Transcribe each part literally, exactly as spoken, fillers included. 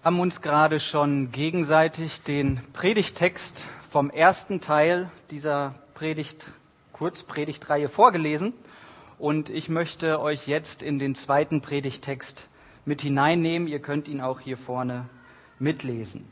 haben uns gerade schon gegenseitig den Predigttext vom ersten Teil dieser Predigt, Kurzpredigtreihe vorgelesen. Und ich möchte euch jetzt in den zweiten Predigttext mit hineinnehmen. Ihr könnt ihn auch hier vorne mitlesen.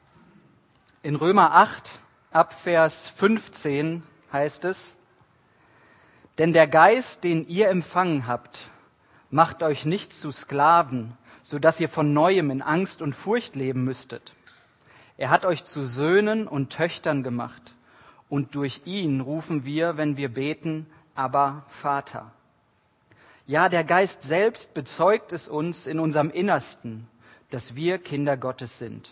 In Römer acht, ab Vers fünfzehn heißt es: Denn der Geist, den ihr empfangen habt, macht euch nicht zu Sklaven, so dass ihr von Neuem in Angst und Furcht leben müsstet. Er hat euch zu Söhnen und Töchtern gemacht, und durch ihn rufen wir, wenn wir beten, Abba, Vater. Ja, der Geist selbst bezeugt es uns in unserem Innersten, dass wir Kinder Gottes sind.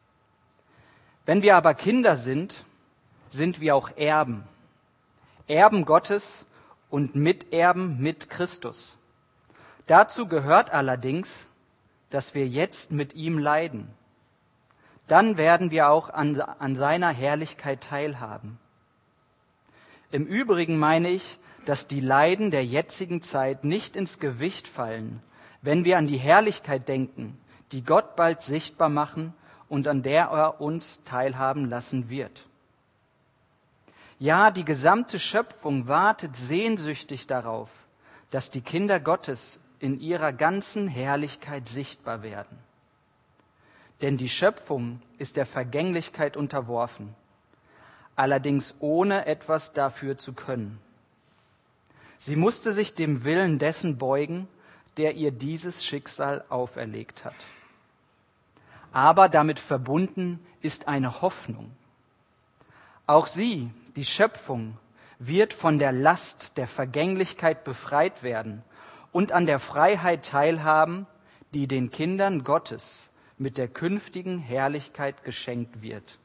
Wenn wir aber Kinder sind, sind wir auch Erben, Erben Gottes und Miterben mit Christus. Dazu gehört allerdings, dass wir jetzt mit ihm leiden. Dann werden wir auch an, an seiner Herrlichkeit teilhaben. Im Übrigen meine ich, dass die Leiden der jetzigen Zeit nicht ins Gewicht fallen, wenn wir an die Herrlichkeit denken, die Gott bald sichtbar machen und an der er uns teilhaben lassen wird. Ja, die gesamte Schöpfung wartet sehnsüchtig darauf, dass die Kinder Gottes in ihrer ganzen Herrlichkeit sichtbar werden. Denn die Schöpfung ist der Vergänglichkeit unterworfen, allerdings ohne etwas dafür zu können. Sie musste sich dem Willen dessen beugen, der ihr dieses Schicksal auferlegt hat. Aber damit verbunden ist eine Hoffnung. Auch sie, die Schöpfung, wird von der Last der Vergänglichkeit befreit werden und an der Freiheit teilhaben, die den Kindern Gottes mit der künftigen Herrlichkeit geschenkt wird.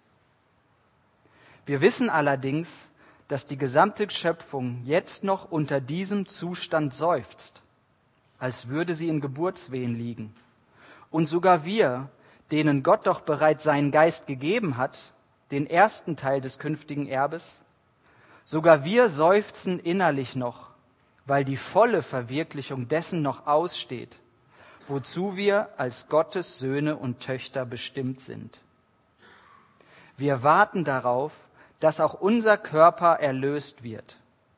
Wir wissen allerdings, dass die gesamte Schöpfung jetzt noch unter diesem Zustand seufzt, als würde sie in Geburtswehen liegen. Und sogar wir, denen Gott doch bereits seinen Geist gegeben hat, den ersten Teil des künftigen Erbes, sogar wir seufzen innerlich noch, weil die volle Verwirklichung dessen noch aussteht, wozu wir als Gottes Söhne und Töchter bestimmt sind. Wir warten darauf, dass auch unser Körper erlöst wird.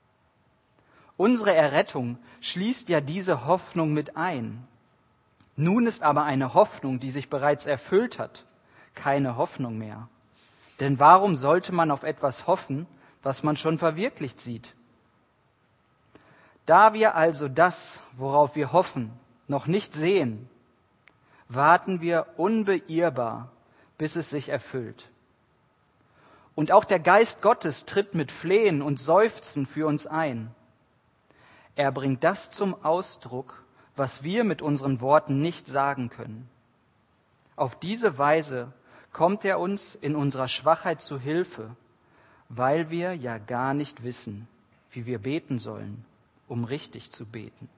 Unsere Errettung schließt ja diese Hoffnung mit ein. Nun ist aber eine Hoffnung, die sich bereits erfüllt hat, keine Hoffnung mehr. Denn warum sollte man auf etwas hoffen, was man schon verwirklicht sieht? Da wir also das, worauf wir hoffen, noch nicht sehen, warten wir unbeirrbar, bis es sich erfüllt. Und auch der Geist Gottes tritt mit Flehen und Seufzen für uns ein. Er bringt das zum Ausdruck, was wir mit unseren Worten nicht sagen können. Auf diese Weise kommt er uns in unserer Schwachheit zu Hilfe, weil wir ja gar nicht wissen, wie wir beten sollen, um richtig zu beten.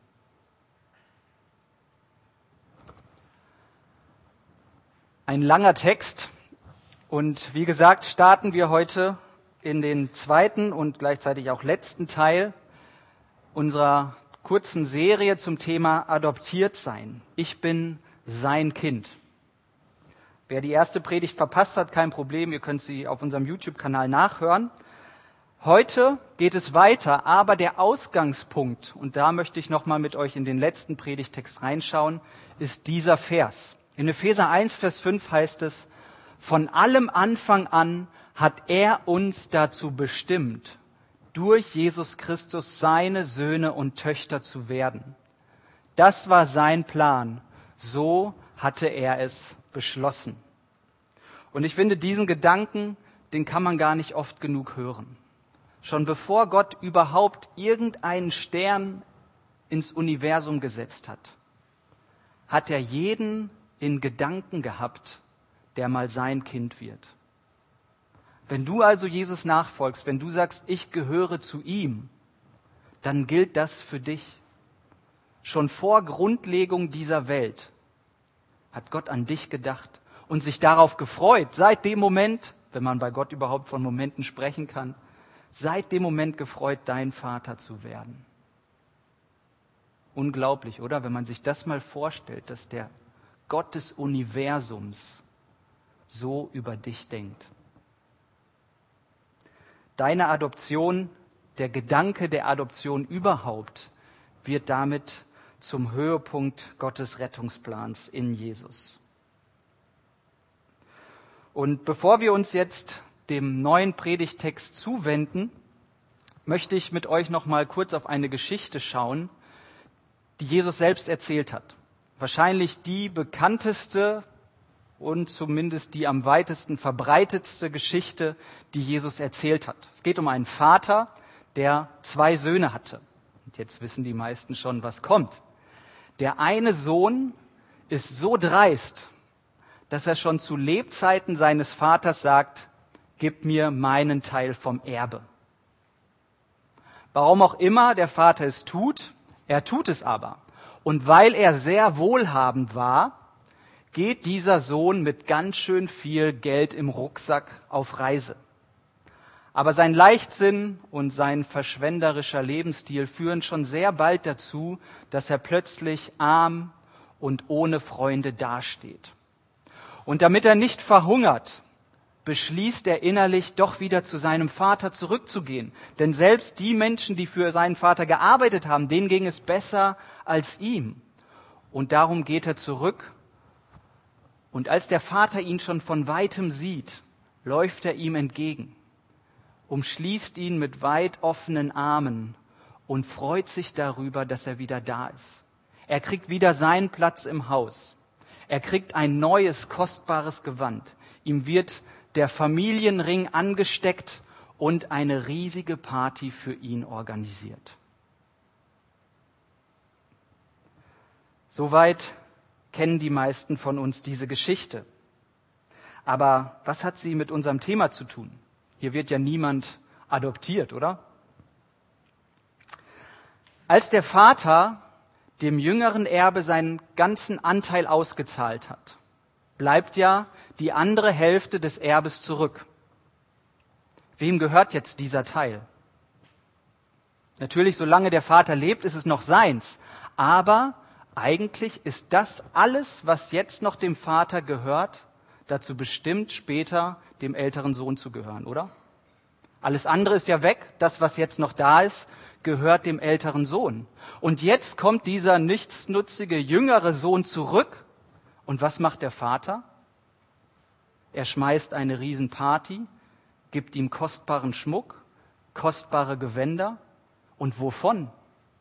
Ein langer Text und wie gesagt starten wir heute in den zweiten und gleichzeitig auch letzten Teil unserer kurzen Serie zum Thema Adoptiert sein. Ich bin sein Kind. Wer die erste Predigt verpasst hat, kein Problem, ihr könnt sie auf unserem YouTube-Kanal nachhören. Heute geht es weiter, aber der Ausgangspunkt, und da möchte ich nochmal mit euch in den letzten Predigtext reinschauen, ist dieser Vers. In Epheser eins, Vers fünf heißt es: Von allem Anfang an hat er uns dazu bestimmt, durch Jesus Christus seine Söhne und Töchter zu werden. Das war sein Plan. So hatte er es beschlossen. Und ich finde, diesen Gedanken, den kann man gar nicht oft genug hören. Schon bevor Gott überhaupt irgendeinen Stern ins Universum gesetzt hat, hat er jeden in Gedanken gehabt, der mal sein Kind wird. Wenn du also Jesus nachfolgst, wenn du sagst, ich gehöre zu ihm, dann gilt das für dich. Schon vor Grundlegung dieser Welt hat Gott an dich gedacht und sich darauf gefreut, seit dem Moment, wenn man bei Gott überhaupt von Momenten sprechen kann, seit dem Moment gefreut, dein Vater zu werden. Unglaublich, oder? Wenn man sich das mal vorstellt, dass der Gott des Universums so über dich denkt. Deine Adoption, der Gedanke der Adoption überhaupt, wird damit zum Höhepunkt Gottes Rettungsplans in Jesus. Und bevor wir uns jetzt dem neuen Predigttext zuwenden, möchte ich mit euch noch mal kurz auf eine Geschichte schauen, die Jesus selbst erzählt hat. Wahrscheinlich die bekannteste und zumindest die am weitesten verbreitetste Geschichte, die Jesus erzählt hat. Es geht um einen Vater, der zwei Söhne hatte. Und jetzt wissen die meisten schon, was kommt. Der eine Sohn ist so dreist, dass er schon zu Lebzeiten seines Vaters sagt, gib mir meinen Teil vom Erbe. Warum auch immer der Vater es tut, er tut es aber. Und weil er sehr wohlhabend war, geht dieser Sohn mit ganz schön viel Geld im Rucksack auf Reise. Aber sein Leichtsinn und sein verschwenderischer Lebensstil führen schon sehr bald dazu, dass er plötzlich arm und ohne Freunde dasteht. Und damit er nicht verhungert, beschließt er innerlich, doch wieder zu seinem Vater zurückzugehen. Denn selbst die Menschen, die für seinen Vater gearbeitet haben, denen ging es besser als ihm. Und darum geht er zurück. Und als der Vater ihn schon von weitem sieht, läuft er ihm entgegen, umschließt ihn mit weit offenen Armen und freut sich darüber, dass er wieder da ist. Er kriegt wieder seinen Platz im Haus. Er kriegt ein neues, kostbares Gewand. Ihm wird der Familienring angesteckt und eine riesige Party für ihn organisiert. Soweit kennen die meisten von uns diese Geschichte. Aber was hat sie mit unserem Thema zu tun? Hier wird ja niemand adoptiert, oder? Als der Vater dem jüngeren Erbe seinen ganzen Anteil ausgezahlt hat, bleibt ja die andere Hälfte des Erbes zurück. Wem gehört jetzt dieser Teil? Natürlich, solange der Vater lebt, ist es noch seins. Aber eigentlich ist das alles, was jetzt noch dem Vater gehört, dazu bestimmt, später dem älteren Sohn zu gehören, oder? Alles andere ist ja weg. Das, was jetzt noch da ist, gehört dem älteren Sohn. Und jetzt kommt dieser nichtsnutzige jüngere Sohn zurück. Und was macht der Vater? Er schmeißt eine Riesenparty, gibt ihm kostbaren Schmuck, kostbare Gewänder. Und wovon?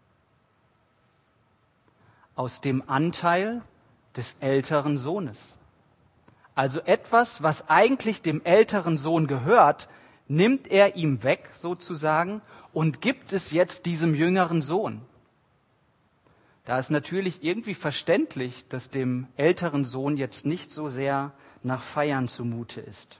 Aus dem Anteil des älteren Sohnes. Also etwas, was eigentlich dem älteren Sohn gehört, nimmt er ihm weg sozusagen und gibt es jetzt diesem jüngeren Sohn. Da ist natürlich irgendwie verständlich, dass dem älteren Sohn jetzt nicht so sehr nach Feiern zumute ist.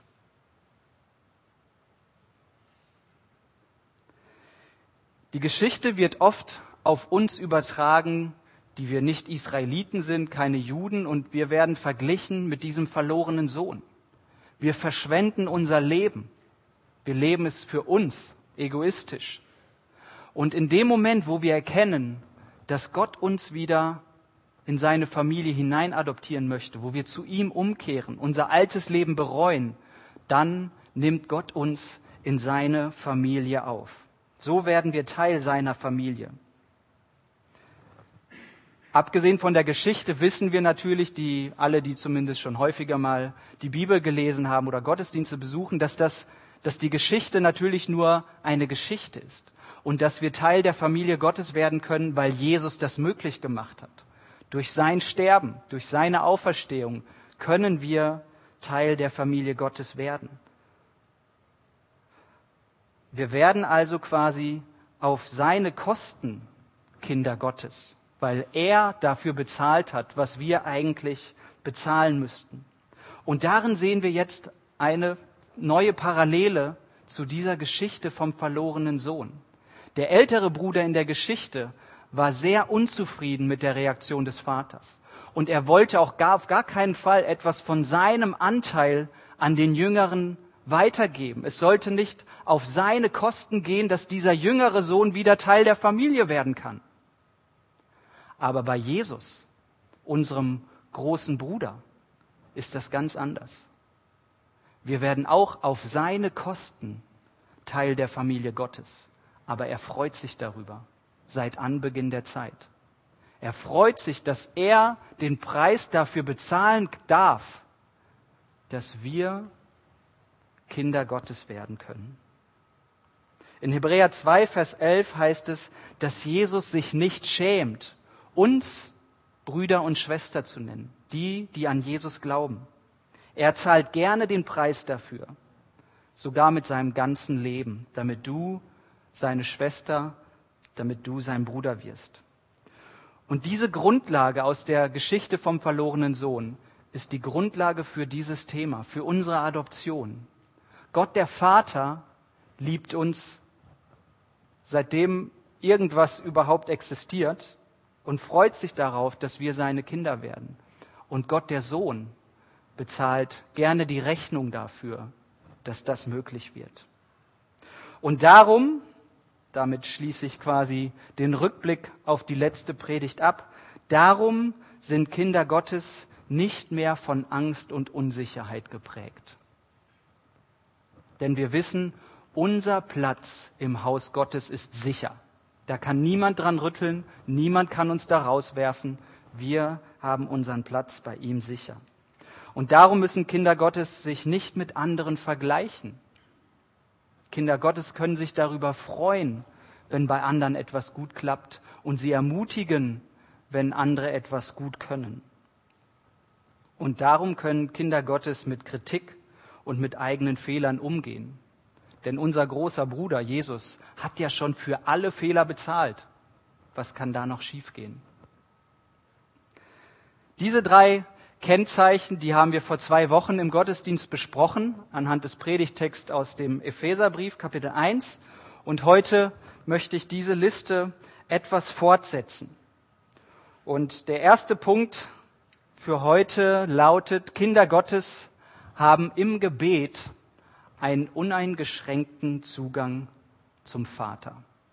Die Geschichte wird oft auf uns übertragen, die wir nicht Israeliten sind, keine Juden, und wir werden verglichen mit diesem verlorenen Sohn. Wir verschwenden unser Leben. Wir leben es für uns, egoistisch. Und in dem Moment, wo wir erkennen, dass Gott uns wieder in seine Familie hinein adoptieren möchte, wo wir zu ihm umkehren, unser altes Leben bereuen, dann nimmt Gott uns in seine Familie auf. So werden wir Teil seiner Familie. Abgesehen von der Geschichte wissen wir natürlich, die alle, die zumindest schon häufiger mal die Bibel gelesen haben oder Gottesdienste besuchen, dass das, dass die Geschichte natürlich nur eine Geschichte ist und dass wir Teil der Familie Gottes werden können, weil Jesus das möglich gemacht hat. Durch sein Sterben, durch seine Auferstehung können wir Teil der Familie Gottes werden. Wir werden also quasi auf seine Kosten Kinder Gottes, weil er dafür bezahlt hat, was wir eigentlich bezahlen müssten. Und darin sehen wir jetzt eine neue Parallele zu dieser Geschichte vom verlorenen Sohn. Der ältere Bruder in der Geschichte war sehr unzufrieden mit der Reaktion des Vaters. Und er wollte auch gar, auf gar keinen Fall etwas von seinem Anteil an den Jüngeren weitergeben. Es sollte nicht auf seine Kosten gehen, dass dieser jüngere Sohn wieder Teil der Familie werden kann. Aber bei Jesus, unserem großen Bruder ist das ganz anders. Wir werden auch auf seine Kosten Teil der Familie Gottes. Aber er freut sich darüber, seit Anbeginn der Zeit. Er freut sich, dass er den Preis dafür bezahlen darf, dass wir Kinder Gottes werden können. In Hebräer zwei, Vers elf heißt es, dass Jesus sich nicht schämt, uns Brüder und Schwester zu nennen, die, die an Jesus glauben. Er zahlt gerne den Preis dafür, sogar mit seinem ganzen Leben, damit du seine Schwester, damit du sein Bruder wirst. Und diese Grundlage aus der Geschichte vom verlorenen Sohn ist die Grundlage für dieses Thema, für unsere Adoption. Gott, der Vater, liebt uns, seitdem irgendwas überhaupt existiert, und freut sich darauf, dass wir seine Kinder werden. Und Gott, der Sohn, bezahlt gerne die Rechnung dafür, dass das möglich wird. Und darum, damit schließe ich quasi den Rückblick auf die letzte Predigt ab, darum sind Kinder Gottes nicht mehr von Angst und Unsicherheit geprägt. Denn wir wissen, unser Platz im Haus Gottes ist sicher. Da kann niemand dran rütteln, niemand kann uns da rauswerfen. Wir haben unseren Platz bei ihm sicher. Und darum müssen Kinder Gottes sich nicht mit anderen vergleichen. Kinder Gottes können sich darüber freuen, wenn bei anderen etwas gut klappt, und sie ermutigen, wenn andere etwas gut können. Und darum können Kinder Gottes mit Kritik und mit eigenen Fehlern umgehen. Denn unser großer Bruder Jesus hat ja schon für alle Fehler bezahlt. Was kann da noch schiefgehen? Diese drei Kennzeichen, die haben wir vor zwei Wochen im Gottesdienst besprochen, anhand des Predigtexts aus dem Epheserbrief, Kapitel eins. Und heute möchte ich diese Liste etwas fortsetzen. Und der erste Punkt für heute lautet: Kinder Gottes haben im Gebet einen uneingeschränkten Zugang zum Vater.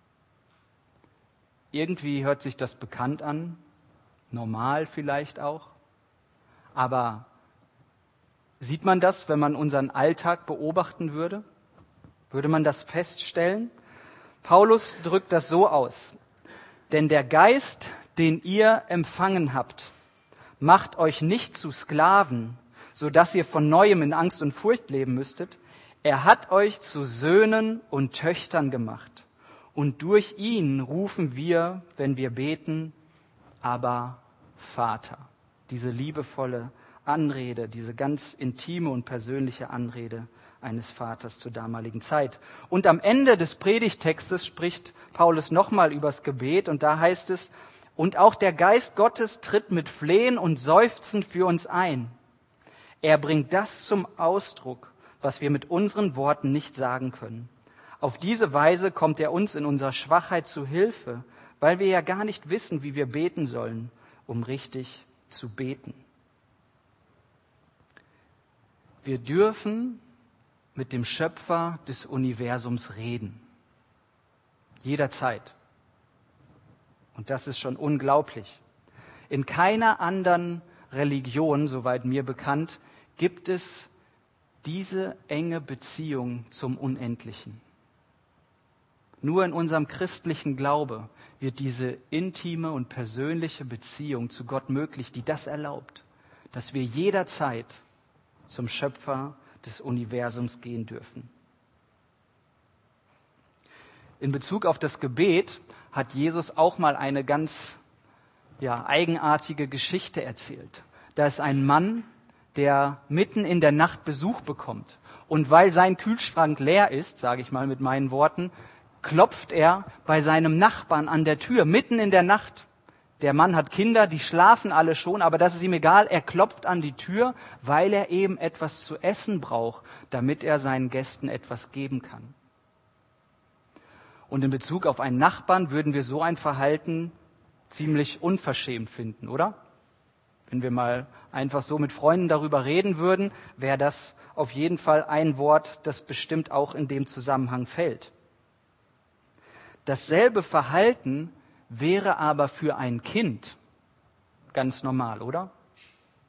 Irgendwie hört sich das bekannt an, normal vielleicht auch. Aber sieht man das, wenn man unseren Alltag beobachten würde? Würde man das feststellen? Paulus drückt das so aus: Denn der Geist, den ihr empfangen habt, macht euch nicht zu Sklaven, so dass ihr von Neuem in Angst und Furcht leben müsstet. Er hat euch zu Söhnen und Töchtern gemacht. Und durch ihn rufen wir, wenn wir beten, aber Vater. Diese liebevolle Anrede, diese ganz intime und persönliche Anrede eines Vaters zur damaligen Zeit. Und am Ende des Predigtextes spricht Paulus nochmal übers Gebet, und da heißt es: Und auch der Geist Gottes tritt mit Flehen und Seufzen für uns ein. Er bringt das zum Ausdruck, was wir mit unseren Worten nicht sagen können. Auf diese Weise kommt er uns in unserer Schwachheit zu Hilfe, weil wir ja gar nicht wissen, wie wir beten sollen, um richtig zu beten. Wir dürfen mit dem Schöpfer des Universums reden. Jederzeit. Und das ist schon unglaublich. In keiner anderen Religion, soweit mir bekannt, gibt es diese enge Beziehung zum Unendlichen. Nur in unserem christlichen Glaube wird diese intime und persönliche Beziehung zu Gott möglich, die das erlaubt, dass wir jederzeit zum Schöpfer des Universums gehen dürfen. In Bezug auf das Gebet hat Jesus auch mal eine ganz ja, eigenartige Geschichte erzählt. Da ist ein Mann, der mitten in der Nacht Besuch bekommt. Und weil sein Kühlschrank leer ist, sage ich mal mit meinen Worten, klopft er bei seinem Nachbarn an der Tür, mitten in der Nacht. Der Mann hat Kinder, die schlafen alle schon, aber das ist ihm egal. Er klopft an die Tür, weil er eben etwas zu essen braucht, damit er seinen Gästen etwas geben kann. Und in Bezug auf einen Nachbarn würden wir so ein Verhalten ziemlich unverschämt finden, oder? Wenn wir mal einfach so mit Freunden darüber reden würden, wäre das auf jeden Fall ein Wort, das bestimmt auch in dem Zusammenhang fällt. Dasselbe Verhalten wäre aber für ein Kind ganz normal, oder?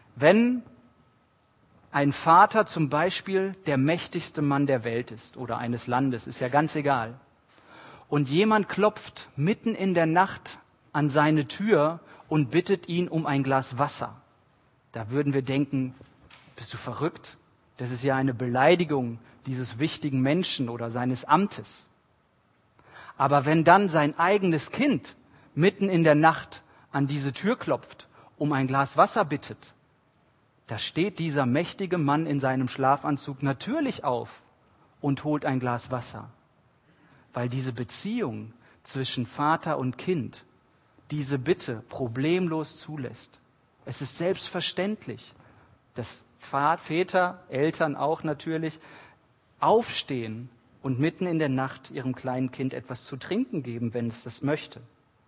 Wenn ein Vater zum Beispiel der mächtigste Mann der Welt ist oder eines Landes, ist ja ganz egal, und jemand klopft mitten in der Nacht an seine Tür und bittet ihn um ein Glas Wasser, da würden wir denken, bist du verrückt? Das ist ja eine Beleidigung dieses wichtigen Menschen oder seines Amtes. Aber wenn dann sein eigenes Kind mitten in der Nacht an diese Tür klopft, um ein Glas Wasser bittet, da steht dieser mächtige Mann in seinem Schlafanzug natürlich auf und holt ein Glas Wasser, weil diese Beziehung zwischen Vater und Kind diese Bitte problemlos zulässt. Es ist selbstverständlich, dass Väter, Eltern auch natürlich, aufstehen und mitten in der Nacht ihrem kleinen Kind etwas zu trinken geben, wenn es das möchte.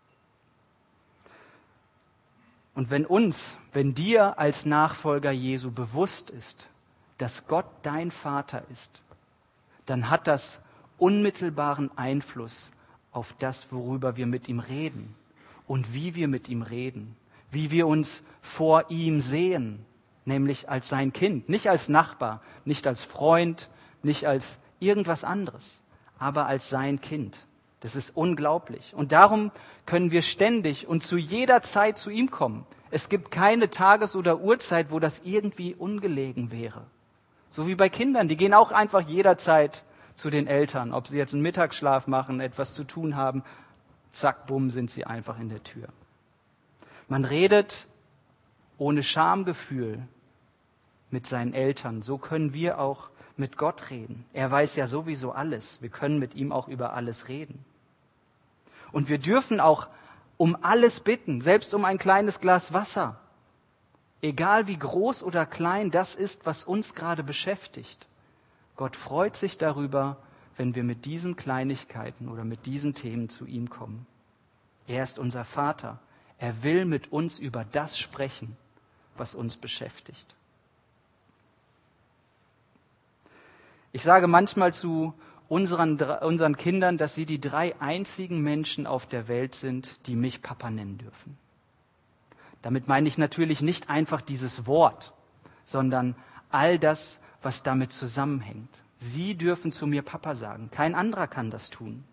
Und wenn uns, wenn dir als Nachfolger Jesu bewusst ist, dass Gott dein Vater ist, dann hat das unmittelbaren Einfluss auf das, worüber wir mit ihm reden und wie wir mit ihm reden, wie wir uns vor ihm sehen, nämlich als sein Kind, nicht als Nachbar, nicht als Freund, nicht als irgendwas anderes, aber als sein Kind. Das ist unglaublich. Und darum können wir ständig und zu jeder Zeit zu ihm kommen. Es gibt keine Tages- oder Uhrzeit, wo das irgendwie ungelegen wäre. So wie bei Kindern, die gehen auch einfach jederzeit zu den Eltern, ob sie jetzt einen Mittagsschlaf machen, etwas zu tun haben, zack, bumm, sind sie einfach in der Tür. Man redet ohne Schamgefühl mit seinen Eltern. So können wir auch mit Gott reden. Er weiß ja sowieso alles. Wir können mit ihm auch über alles reden. Und wir dürfen auch um alles bitten, selbst um ein kleines Glas Wasser. Egal wie groß oder klein das ist, was uns gerade beschäftigt. Gott freut sich darüber, wenn wir mit diesen Kleinigkeiten oder mit diesen Themen zu ihm kommen. Er ist unser Vater. Er will mit uns über das sprechen, was uns beschäftigt. Ich sage manchmal zu unseren, unseren Kindern, dass sie die drei einzigen Menschen auf der Welt sind, die mich Papa nennen dürfen. Damit meine ich natürlich nicht einfach dieses Wort, sondern all das, was damit zusammenhängt. Sie dürfen zu mir Papa sagen. Kein anderer kann das tun.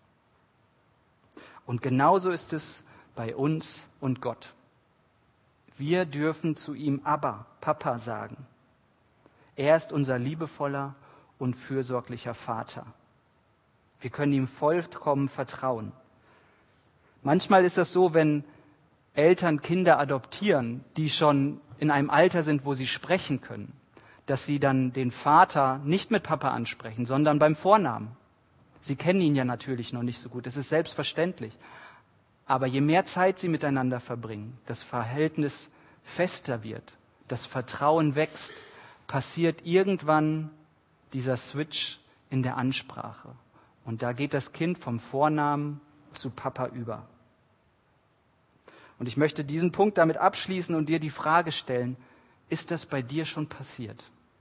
Und genauso ist es bei uns und Gott. Wir dürfen zu ihm Abba, Papa sagen. Er ist unser liebevoller und fürsorglicher Vater. Wir können ihm vollkommen vertrauen. Manchmal ist das so, wenn Eltern Kinder adoptieren, die schon in einem Alter sind, wo sie sprechen können, dass sie dann den Vater nicht mit Papa ansprechen, sondern beim Vornamen. Sie kennen ihn ja natürlich noch nicht so gut, das ist selbstverständlich. Aber je mehr Zeit sie miteinander verbringen, das Verhältnis fester wird, das Vertrauen wächst, passiert irgendwann dieser Switch in der Ansprache. Und da geht das Kind vom Vornamen zu Papa über. Und ich möchte diesen Punkt damit abschließen und dir die Frage stellen, ist das bei dir schon passiert?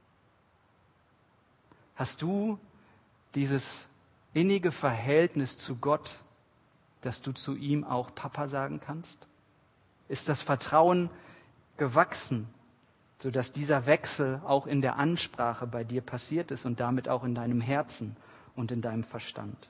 Hast du dieses innige Verhältnis zu Gott, dass du zu ihm auch Papa sagen kannst? Ist das Vertrauen gewachsen, sodass dieser Wechsel auch in der Ansprache bei dir passiert ist und damit auch in deinem Herzen und in deinem Verstand?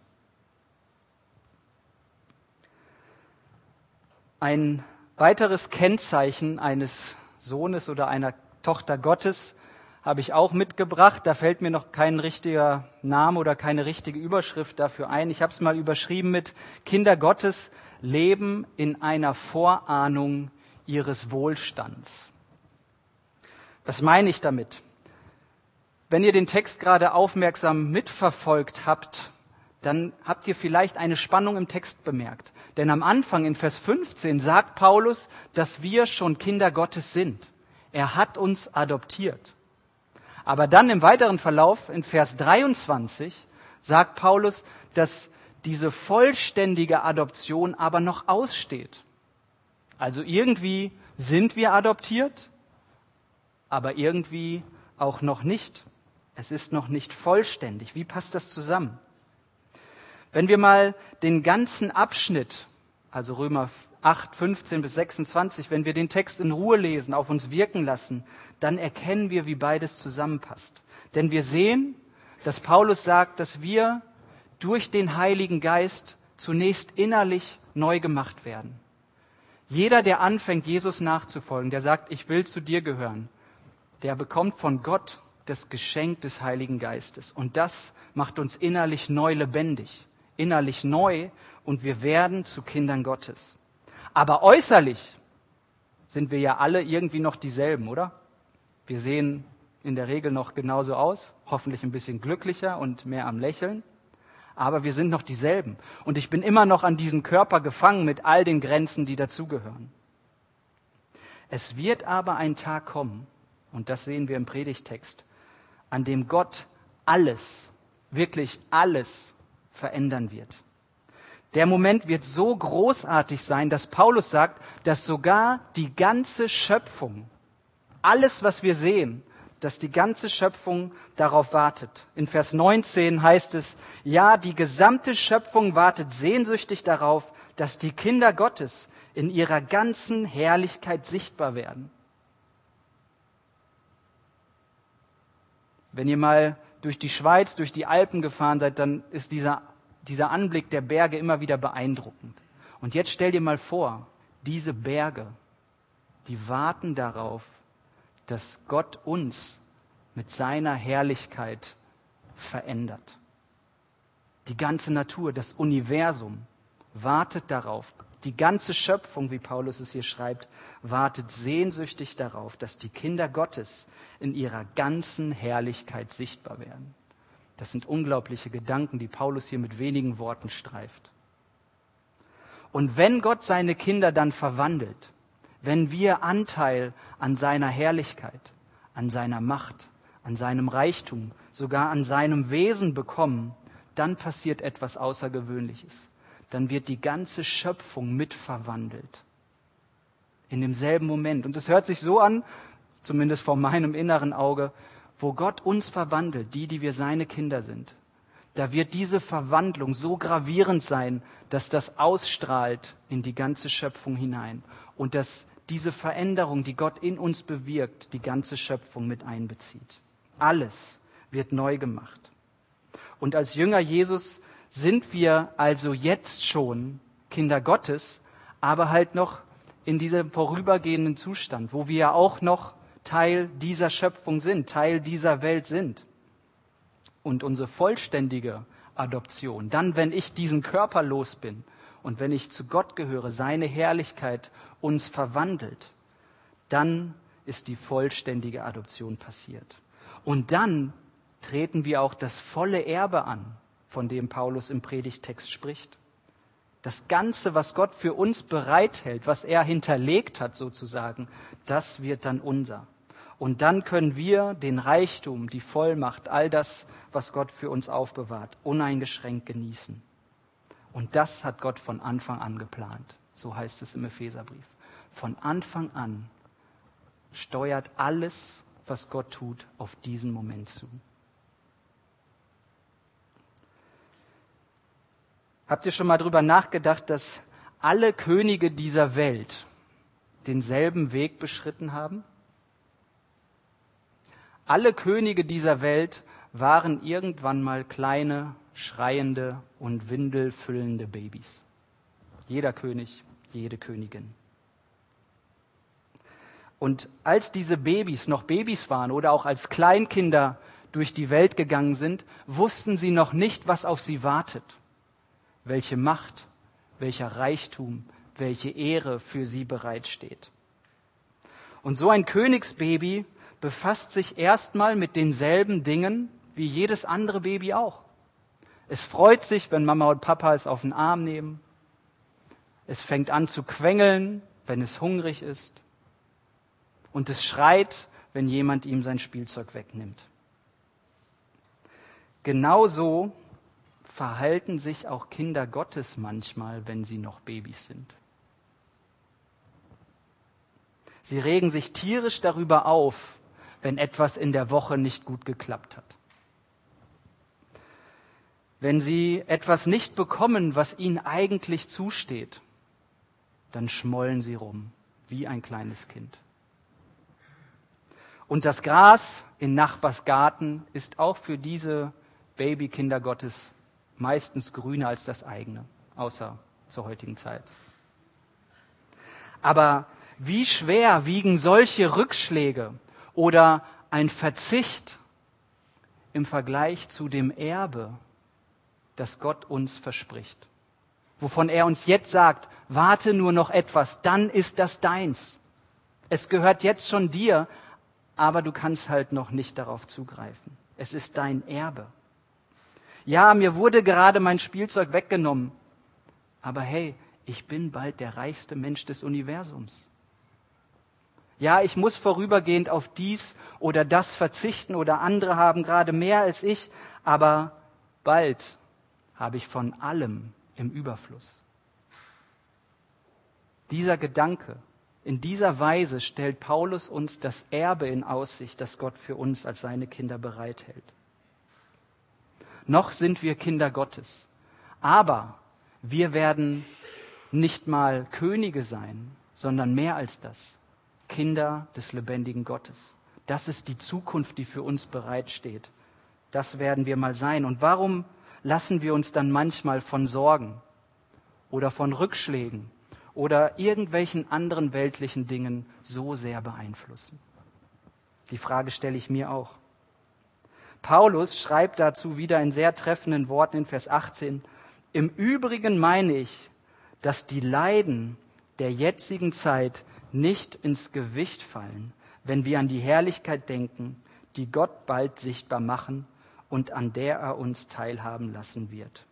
Ein weiteres Kennzeichen eines Sohnes oder einer Tochter Gottes habe ich auch mitgebracht. Da fällt mir noch kein richtiger Name oder keine richtige Überschrift dafür ein. Ich habe es mal überschrieben mit Kinder Gottes leben in einer Vorahnung ihres Wohlstands. Was meine ich damit? Wenn ihr den Text gerade aufmerksam mitverfolgt habt, dann habt ihr vielleicht eine Spannung im Text bemerkt. Denn am Anfang in Vers fünfzehn sagt Paulus, dass wir schon Kinder Gottes sind. Er hat uns adoptiert. Aber dann im weiteren Verlauf in Vers dreiundzwanzig sagt Paulus, dass diese vollständige Adoption aber noch aussteht. Also irgendwie sind wir adoptiert, aber irgendwie auch noch nicht. Es ist noch nicht vollständig. Wie passt das zusammen? Wenn wir mal den ganzen Abschnitt, also Römer acht, fünfzehn bis sechsundzwanzig, wenn wir den Text in Ruhe lesen, auf uns wirken lassen, dann erkennen wir, wie beides zusammenpasst. Denn wir sehen, dass Paulus sagt, dass wir durch den Heiligen Geist zunächst innerlich neu gemacht werden. Jeder, der anfängt, Jesus nachzufolgen, der sagt, ich will zu dir gehören, der bekommt von Gott das Geschenk des Heiligen Geistes. Und das macht uns innerlich neu lebendig, innerlich neu, und wir werden zu Kindern Gottes. Aber äußerlich sind wir ja alle irgendwie noch dieselben, oder? Wir sehen in der Regel noch genauso aus, hoffentlich ein bisschen glücklicher und mehr am Lächeln. Aber wir sind noch dieselben. Und ich bin immer noch an diesen Körper gefangen mit all den Grenzen, die dazugehören. Es wird aber ein Tag kommen, und das sehen wir im Predigtext, an dem Gott alles, wirklich alles verändern wird. Der Moment wird so großartig sein, dass Paulus sagt, dass sogar die ganze Schöpfung, alles, was wir sehen, dass die ganze Schöpfung darauf wartet. In Vers neunzehn heißt es, ja, die gesamte Schöpfung wartet sehnsüchtig darauf, dass die Kinder Gottes in ihrer ganzen Herrlichkeit sichtbar werden. Wenn ihr mal durch die Schweiz, durch die Alpen gefahren seid, dann ist dieser, dieser Anblick der Berge immer wieder beeindruckend. Und jetzt stell dir mal vor, diese Berge, die warten darauf, dass Gott uns mit seiner Herrlichkeit verändert. Die ganze Natur, das Universum wartet darauf. Die ganze Schöpfung, wie Paulus es hier schreibt, wartet sehnsüchtig darauf, dass die Kinder Gottes in ihrer ganzen Herrlichkeit sichtbar werden. Das sind unglaubliche Gedanken, die Paulus hier mit wenigen Worten streift. Und wenn Gott seine Kinder dann verwandelt, wenn wir Anteil an seiner Herrlichkeit, an seiner Macht, an seinem Reichtum, sogar an seinem Wesen bekommen, dann passiert etwas Außergewöhnliches. Dann wird die ganze Schöpfung mitverwandelt. In demselben Moment. Und es hört sich so an, zumindest vor meinem inneren Auge, wo Gott uns verwandelt, die, die wir seine Kinder sind. Da wird diese Verwandlung so gravierend sein, dass das ausstrahlt in die ganze Schöpfung hinein. Und dass diese Veränderung, die Gott in uns bewirkt, die ganze Schöpfung mit einbezieht. Alles wird neu gemacht. Und als Jünger Jesus sind wir also jetzt schon Kinder Gottes, aber halt noch in diesem vorübergehenden Zustand, wo wir ja auch noch Teil dieser Schöpfung sind, Teil dieser Welt sind. Und unsere vollständige Adoption, dann, wenn ich diesen Körper los bin und wenn ich zu Gott gehöre, seine Herrlichkeit uns verwandelt, dann ist die vollständige Adoption passiert. Und dann treten wir auch das volle Erbe an, von dem Paulus im Predigtext spricht. Das Ganze, was Gott für uns bereithält, was er hinterlegt hat sozusagen, das wird dann unser. Und dann können wir den Reichtum, die Vollmacht, all das, was Gott für uns aufbewahrt, uneingeschränkt genießen. Und das hat Gott von Anfang an geplant. So heißt es im Epheserbrief. Von Anfang an steuert alles, was Gott tut, auf diesen Moment zu. Habt ihr schon mal drüber nachgedacht, dass alle Könige dieser Welt denselben Weg beschritten haben? Alle Könige dieser Welt waren irgendwann mal kleine, schreiende und windelfüllende Babys. Jeder König, jede Königin. Und als diese Babys noch Babys waren oder auch als Kleinkinder durch die Welt gegangen sind, wussten sie noch nicht, was auf sie wartet. Welche Macht, welcher Reichtum, welche Ehre für sie bereitsteht. Und so ein Königsbaby befasst sich erstmal mit denselben Dingen wie jedes andere Baby auch. Es freut sich, wenn Mama und Papa es auf den Arm nehmen. Es fängt an zu quengeln, wenn es hungrig ist. Und es schreit, wenn jemand ihm sein Spielzeug wegnimmt. Genauso verhalten sich auch Kinder Gottes manchmal, wenn sie noch Babys sind. Sie regen sich tierisch darüber auf, wenn etwas in der Woche nicht gut geklappt hat. Wenn sie etwas nicht bekommen, was ihnen eigentlich zusteht, dann schmollen sie rum, wie ein kleines Kind. Und das Gras in Nachbars Garten ist auch für diese Babykinder Gottes meistens grüner als das eigene, außer zur heutigen Zeit. Aber wie schwer wiegen solche Rückschläge oder ein Verzicht im Vergleich zu dem Erbe, das Gott uns verspricht, wovon er uns jetzt sagt, warte nur noch etwas, dann ist das deins. Es gehört jetzt schon dir, aber du kannst halt noch nicht darauf zugreifen. Es ist dein Erbe. Ja, mir wurde gerade mein Spielzeug weggenommen, aber hey, ich bin bald der reichste Mensch des Universums. Ja, ich muss vorübergehend auf dies oder das verzichten oder andere haben gerade mehr als ich, aber bald habe ich von allem im Überfluss. Dieser Gedanke, in dieser Weise stellt Paulus uns das Erbe in Aussicht, das Gott für uns als seine Kinder bereithält. Noch sind wir Kinder Gottes, aber wir werden nicht mal Könige sein, sondern mehr als das, Kinder des lebendigen Gottes. Das ist die Zukunft, die für uns bereitsteht. Das werden wir mal sein. Und warum lassen wir uns dann manchmal von Sorgen oder von Rückschlägen oder irgendwelchen anderen weltlichen Dingen so sehr beeinflussen? Die Frage stelle ich mir auch. Paulus schreibt dazu wieder in sehr treffenden Worten in Vers achtzehn, im Übrigen meine ich, dass die Leiden der jetzigen Zeit nicht ins Gewicht fallen, wenn wir an die Herrlichkeit denken, die Gott bald sichtbar machen und an der er uns teilhaben lassen wird.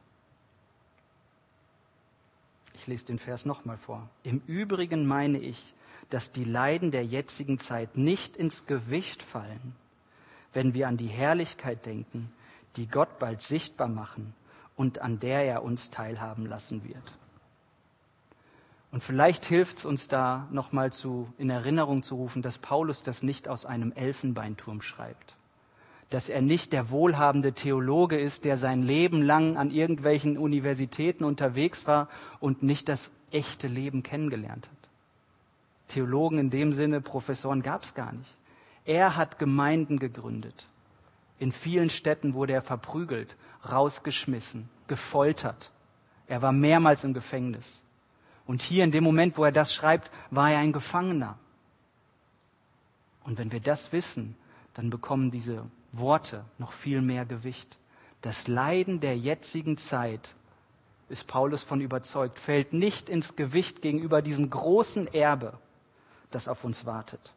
Ich lese den Vers nochmal vor. Im Übrigen meine ich, dass die Leiden der jetzigen Zeit nicht ins Gewicht fallen, wenn wir an die Herrlichkeit denken, die Gott bald sichtbar machen und an der er uns teilhaben lassen wird. Und vielleicht hilft es uns da nochmal zu, in Erinnerung zu rufen, dass Paulus das nicht aus einem Elfenbeinturm schreibt. Dass er nicht der wohlhabende Theologe ist, der sein Leben lang an irgendwelchen Universitäten unterwegs war und nicht das echte Leben kennengelernt hat. Theologen in dem Sinne, Professoren gab es gar nicht. Er hat Gemeinden gegründet. In vielen Städten wurde er verprügelt, rausgeschmissen, gefoltert. Er war mehrmals im Gefängnis. Und hier in dem Moment, wo er das schreibt, war er ein Gefangener. Und wenn wir das wissen, dann bekommen diese Worte noch viel mehr Gewicht. Das Leiden der jetzigen Zeit, ist Paulus von überzeugt, fällt nicht ins Gewicht gegenüber diesem großen Erbe, das auf uns wartet.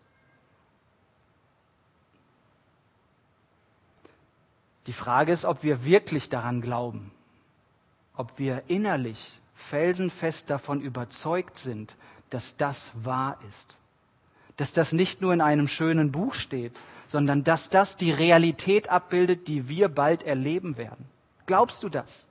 Die Frage ist, ob wir wirklich daran glauben, ob wir innerlich felsenfest davon überzeugt sind, dass das wahr ist. Dass das nicht nur in einem schönen Buch steht, sondern dass das die Realität abbildet, die wir bald erleben werden. Glaubst du das?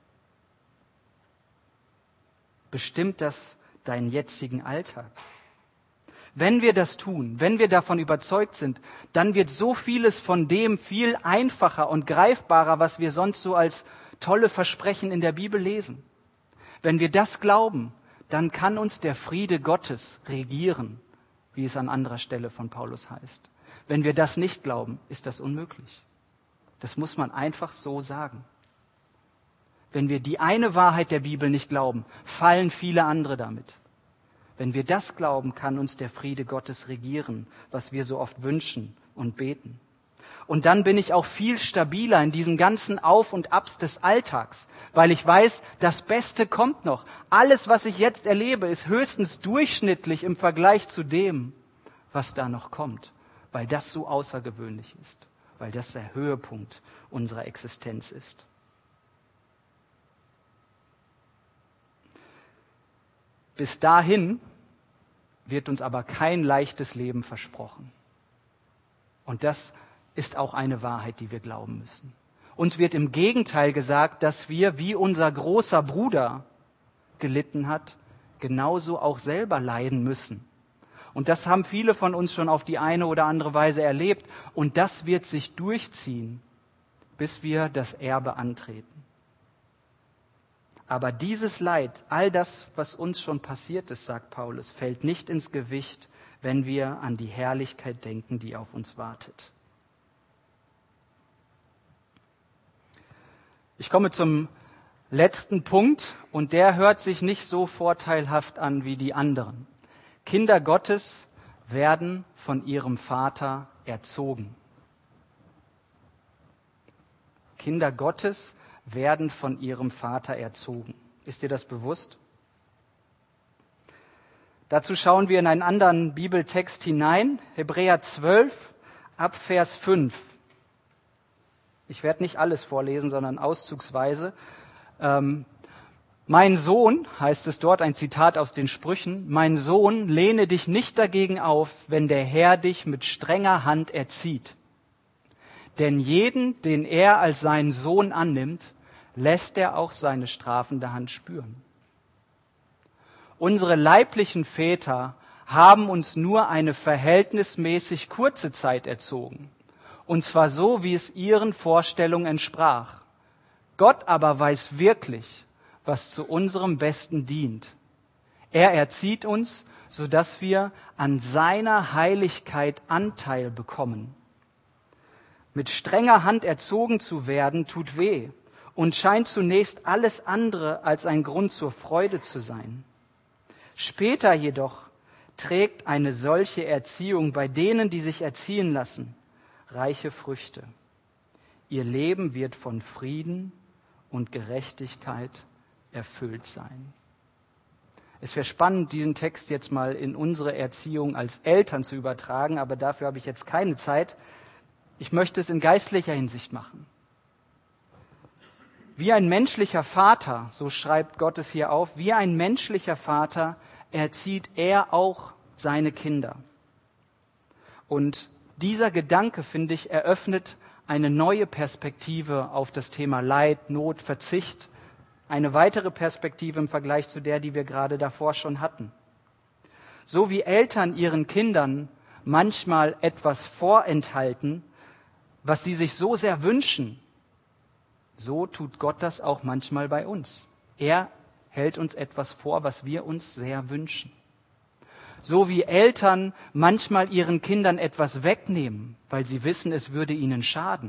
Bestimmt das deinen jetzigen Alltag? Wenn wir das tun, wenn wir davon überzeugt sind, dann wird so vieles von dem viel einfacher und greifbarer, was wir sonst so als tolle Versprechen in der Bibel lesen. Wenn wir das glauben, dann kann uns der Friede Gottes regieren, wie es an anderer Stelle von Paulus heißt. Wenn wir das nicht glauben, ist das unmöglich. Das muss man einfach so sagen. Wenn wir die eine Wahrheit der Bibel nicht glauben, fallen viele andere damit. Wenn wir das glauben, kann uns der Friede Gottes regieren, was wir so oft wünschen und beten. Und dann bin ich auch viel stabiler in diesen ganzen Auf und Abs des Alltags, weil ich weiß, das Beste kommt noch. Alles, was ich jetzt erlebe, ist höchstens durchschnittlich im Vergleich zu dem, was da noch kommt, weil das so außergewöhnlich ist, weil das der Höhepunkt unserer Existenz ist. Bis dahin wird uns aber kein leichtes Leben versprochen. Und das ist auch eine Wahrheit, die wir glauben müssen. Uns wird im Gegenteil gesagt, dass wir, wie unser großer Bruder gelitten hat, genauso auch selber leiden müssen. Und das haben viele von uns schon auf die eine oder andere Weise erlebt. Und das wird sich durchziehen, bis wir das Erbe antreten. Aber dieses Leid, all das, was uns schon passiert ist, sagt Paulus, fällt nicht ins Gewicht, wenn wir an die Herrlichkeit denken, die auf uns wartet. Ich komme zum letzten Punkt und der hört sich nicht so vorteilhaft an wie die anderen. Kinder Gottes werden von ihrem Vater erzogen. Kinder Gottes werden von ihrem Vater erzogen. Ist dir das bewusst? Dazu schauen wir in einen anderen Bibeltext hinein, Hebräer zwölf, ab Vers fünf. Ich werde nicht alles vorlesen, sondern auszugsweise. Ähm, mein Sohn, heißt es dort, ein Zitat aus den Sprüchen, mein Sohn, lehne dich nicht dagegen auf, wenn der Herr dich mit strenger Hand erzieht. Denn jeden, den er als seinen Sohn annimmt, lässt er auch seine strafende Hand spüren. Unsere leiblichen Väter haben uns nur eine verhältnismäßig kurze Zeit erzogen, und zwar so, wie es ihren Vorstellungen entsprach. Gott aber weiß wirklich, was zu unserem Besten dient. Er erzieht uns, sodass wir an seiner Heiligkeit Anteil bekommen. Mit strenger Hand erzogen zu werden, tut weh und scheint zunächst alles andere als ein Grund zur Freude zu sein. Später jedoch trägt eine solche Erziehung bei denen, die sich erziehen lassen, reiche Früchte. Ihr Leben wird von Frieden und Gerechtigkeit erfüllt sein. Es wäre spannend, diesen Text jetzt mal in unsere Erziehung als Eltern zu übertragen, aber dafür habe ich jetzt keine Zeit. Ich möchte es in geistlicher Hinsicht machen. Wie ein menschlicher Vater, so schreibt Gott es hier auf, wie ein menschlicher Vater erzieht er auch seine Kinder. Und dieser Gedanke, finde ich, eröffnet eine neue Perspektive auf das Thema Leid, Not, Verzicht. Eine weitere Perspektive im Vergleich zu der, die wir gerade davor schon hatten. So wie Eltern ihren Kindern manchmal etwas vorenthalten, was sie sich so sehr wünschen, so tut Gott das auch manchmal bei uns. Er hält uns etwas vor, was wir uns sehr wünschen. So wie Eltern manchmal ihren Kindern etwas wegnehmen, weil sie wissen, es würde ihnen schaden.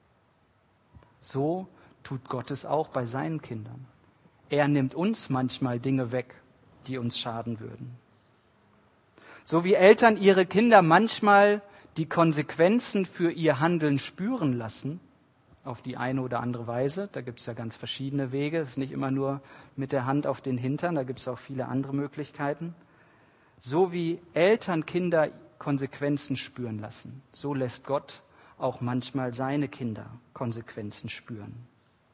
So tut Gott es auch bei seinen Kindern. Er nimmt uns manchmal Dinge weg, die uns schaden würden. So wie Eltern ihre Kinder manchmal die Konsequenzen für ihr Handeln spüren lassen, auf die eine oder andere Weise. Da gibt es ja ganz verschiedene Wege. Es ist nicht immer nur mit der Hand auf den Hintern, da gibt es auch viele andere Möglichkeiten. So wie Eltern Kinder Konsequenzen spüren lassen, so lässt Gott auch manchmal seine Kinder Konsequenzen spüren.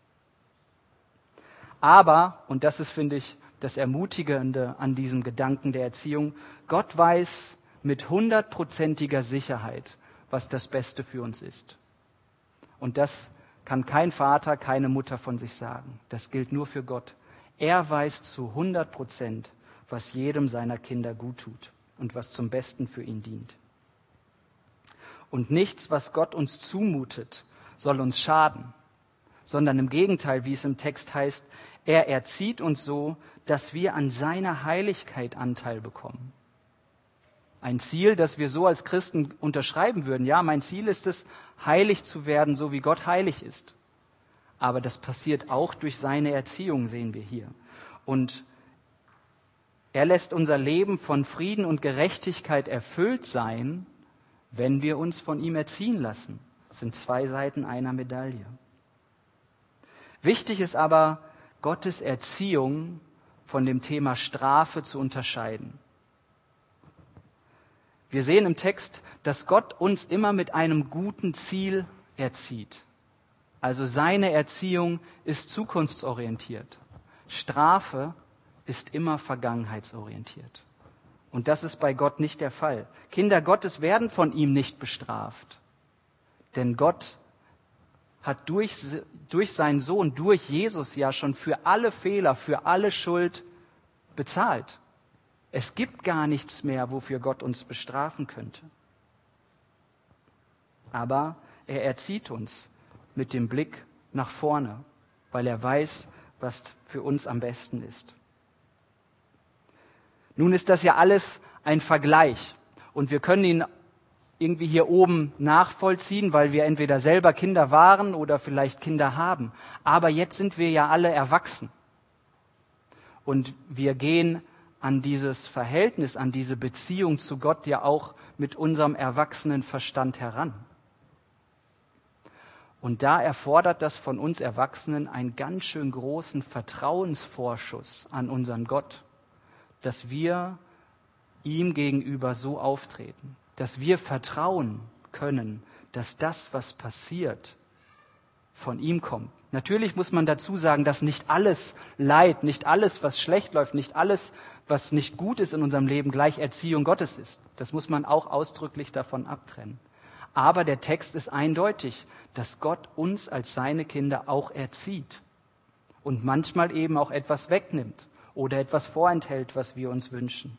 Aber, und das ist, finde ich, das Ermutigende an diesem Gedanken der Erziehung, Gott weiß mit hundertprozentiger Sicherheit, was das Beste für uns ist. Und das kann kein Vater, keine Mutter von sich sagen. Das gilt nur für Gott. Er weiß zu hundert Prozent, was jedem seiner Kinder gut tut und was zum Besten für ihn dient. Und nichts, was Gott uns zumutet, soll uns schaden, sondern im Gegenteil, wie es im Text heißt, er erzieht uns so, dass wir an seiner Heiligkeit Anteil bekommen. Ein Ziel, das wir so als Christen unterschreiben würden. Ja, mein Ziel ist es, heilig zu werden, so wie Gott heilig ist. Aber das passiert auch durch seine Erziehung, sehen wir hier. Und er lässt unser Leben von Frieden und Gerechtigkeit erfüllt sein, wenn wir uns von ihm erziehen lassen. Das sind zwei Seiten einer Medaille. Wichtig ist aber, Gottes Erziehung von dem Thema Strafe zu unterscheiden. Wir sehen im Text, dass Gott uns immer mit einem guten Ziel erzieht. Also seine Erziehung ist zukunftsorientiert. Strafe ist immer vergangenheitsorientiert. Und das ist bei Gott nicht der Fall. Kinder Gottes werden von ihm nicht bestraft. Denn Gott hat durch, durch seinen Sohn, durch Jesus ja schon für alle Fehler, für alle Schuld bezahlt. Es gibt gar nichts mehr, wofür Gott uns bestrafen könnte. Aber er erzieht uns mit dem Blick nach vorne, weil er weiß, was für uns am besten ist. Nun ist das ja alles ein Vergleich und wir können ihn irgendwie hier oben nachvollziehen, weil wir entweder selber Kinder waren oder vielleicht Kinder haben. Aber jetzt sind wir ja alle erwachsen und wir gehen an dieses Verhältnis, an diese Beziehung zu Gott ja auch mit unserem erwachsenen Verstand heran. Und da erfordert das von uns Erwachsenen einen ganz schön großen Vertrauensvorschuss an unseren Gott, dass wir ihm gegenüber so auftreten, dass wir vertrauen können, dass das, was passiert, von ihm kommt. Natürlich muss man dazu sagen, dass nicht alles Leid, nicht alles, was schlecht läuft, nicht alles, was nicht gut ist in unserem Leben, gleich Erziehung Gottes ist. Das muss man auch ausdrücklich davon abtrennen. Aber der Text ist eindeutig, dass Gott uns als seine Kinder auch erzieht und manchmal eben auch etwas wegnimmt oder etwas vorenthält, was wir uns wünschen.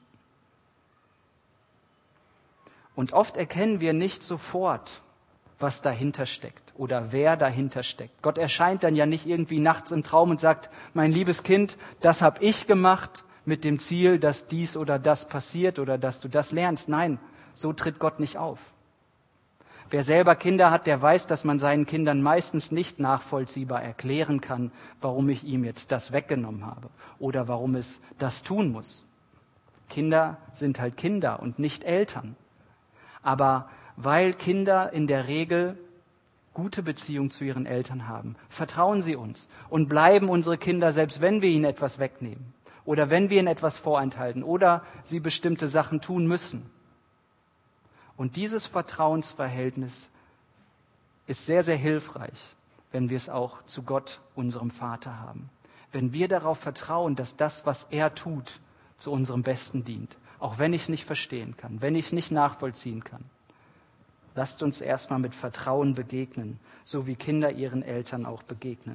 Und oft erkennen wir nicht sofort, was dahinter steckt oder wer dahinter steckt. Gott erscheint dann ja nicht irgendwie nachts im Traum und sagt, mein liebes Kind, das habe ich gemacht mit dem Ziel, dass dies oder das passiert oder dass du das lernst. Nein, so tritt Gott nicht auf. Wer selber Kinder hat, der weiß, dass man seinen Kindern meistens nicht nachvollziehbar erklären kann, warum ich ihm jetzt das weggenommen habe oder warum es das tun muss. Kinder sind halt Kinder und nicht Eltern. Aber weil Kinder in der Regel gute Beziehung zu ihren Eltern haben, vertrauen sie uns und bleiben unsere Kinder, selbst wenn wir ihnen etwas wegnehmen oder wenn wir ihnen etwas vorenthalten oder sie bestimmte Sachen tun müssen. Und dieses Vertrauensverhältnis ist sehr, sehr hilfreich, wenn wir es auch zu Gott, unserem Vater, haben. Wenn wir darauf vertrauen, dass das, was er tut, zu unserem Besten dient. Auch wenn ich es nicht verstehen kann, wenn ich es nicht nachvollziehen kann. Lasst uns erstmal mit Vertrauen begegnen, so wie Kinder ihren Eltern auch begegnen.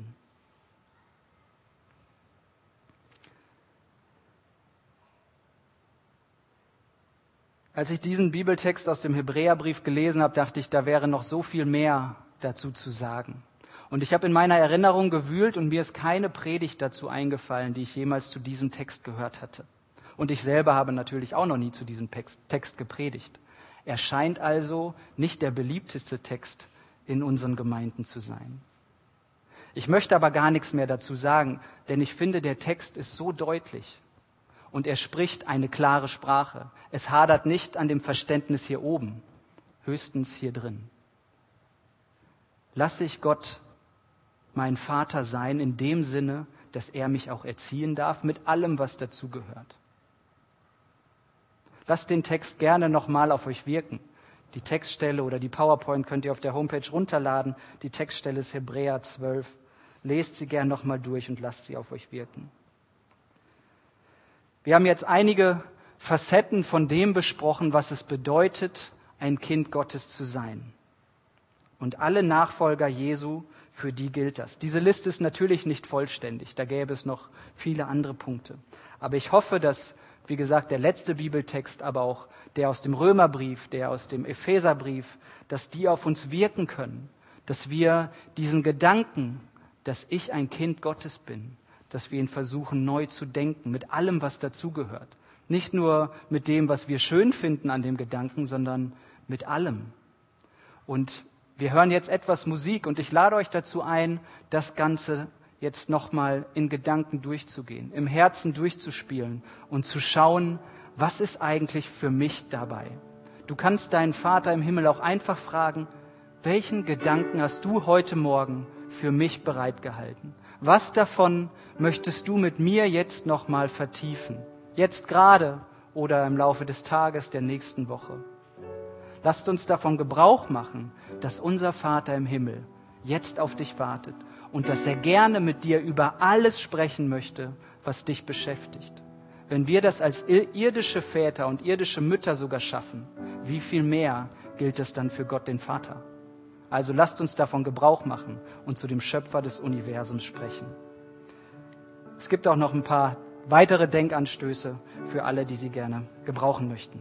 Als ich diesen Bibeltext aus dem Hebräerbrief gelesen habe, dachte ich, da wäre noch so viel mehr dazu zu sagen. Und ich habe in meiner Erinnerung gewühlt und mir ist keine Predigt dazu eingefallen, die ich jemals zu diesem Text gehört hatte. Und ich selber habe natürlich auch noch nie zu diesem Text gepredigt. Er scheint also nicht der beliebteste Text in unseren Gemeinden zu sein. Ich möchte aber gar nichts mehr dazu sagen, denn ich finde, der Text ist so deutlich. Und er spricht eine klare Sprache. Es hadert nicht an dem Verständnis hier oben, höchstens hier drin. Lasse ich Gott mein Vater sein in dem Sinne, dass er mich auch erziehen darf mit allem, was dazugehört. Lasst den Text gerne nochmal auf euch wirken. Die Textstelle oder die PowerPoint könnt ihr auf der Homepage runterladen. Die Textstelle ist Hebräer zwölf. Lest sie gerne nochmal durch und lasst sie auf euch wirken. Wir haben jetzt einige Facetten von dem besprochen, was es bedeutet, ein Kind Gottes zu sein. Und alle Nachfolger Jesu, für die gilt das. Diese Liste ist natürlich nicht vollständig, da gäbe es noch viele andere Punkte. Aber ich hoffe, dass, wie gesagt, der letzte Bibeltext, aber auch der aus dem Römerbrief, der aus dem Epheserbrief, dass die auf uns wirken können, dass wir diesen Gedanken, dass ich ein Kind Gottes bin, dass wir ihn versuchen, neu zu denken, mit allem, was dazugehört. Nicht nur mit dem, was wir schön finden an dem Gedanken, sondern mit allem. Und wir hören jetzt etwas Musik und ich lade euch dazu ein, das Ganze jetzt nochmal in Gedanken durchzugehen, im Herzen durchzuspielen und zu schauen, was ist eigentlich für mich dabei? Du kannst deinen Vater im Himmel auch einfach fragen, welchen Gedanken hast du heute Morgen für mich bereitgehalten? Was davon möchtest du mit mir jetzt nochmal vertiefen? Jetzt gerade oder im Laufe des Tages der nächsten Woche? Lasst uns davon Gebrauch machen, dass unser Vater im Himmel jetzt auf dich wartet und dass er gerne mit dir über alles sprechen möchte, was dich beschäftigt. Wenn wir das als irdische Väter und irdische Mütter sogar schaffen, wie viel mehr gilt es dann für Gott, den Vater? Also lasst uns davon Gebrauch machen und zu dem Schöpfer des Universums sprechen. Es gibt auch noch ein paar weitere Denkanstöße für alle, die sie gerne gebrauchen möchten.